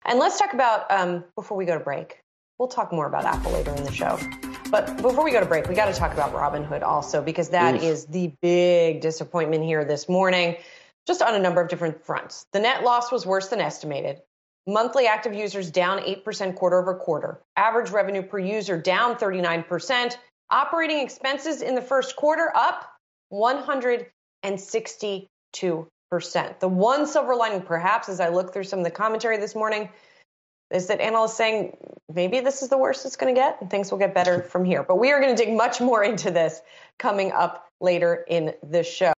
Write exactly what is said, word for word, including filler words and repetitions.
And let's talk about, um, before we go to break, we'll talk more about Apple later in the show. But before we go to break, we got to talk about Robinhood also, because that Oof. is the big disappointment here this morning, just on a number of different fronts. The net loss was worse than estimated. Monthly active users down eight percent quarter over quarter. Average revenue per user down thirty-nine percent. Operating expenses in the first quarter up one hundred sixty-two percent. The one silver lining, perhaps, as I look through some of the commentary this morning, is that analysts saying maybe this is the worst it's going to get and things will get better from here. But we are going to dig much more into this coming up later in the show.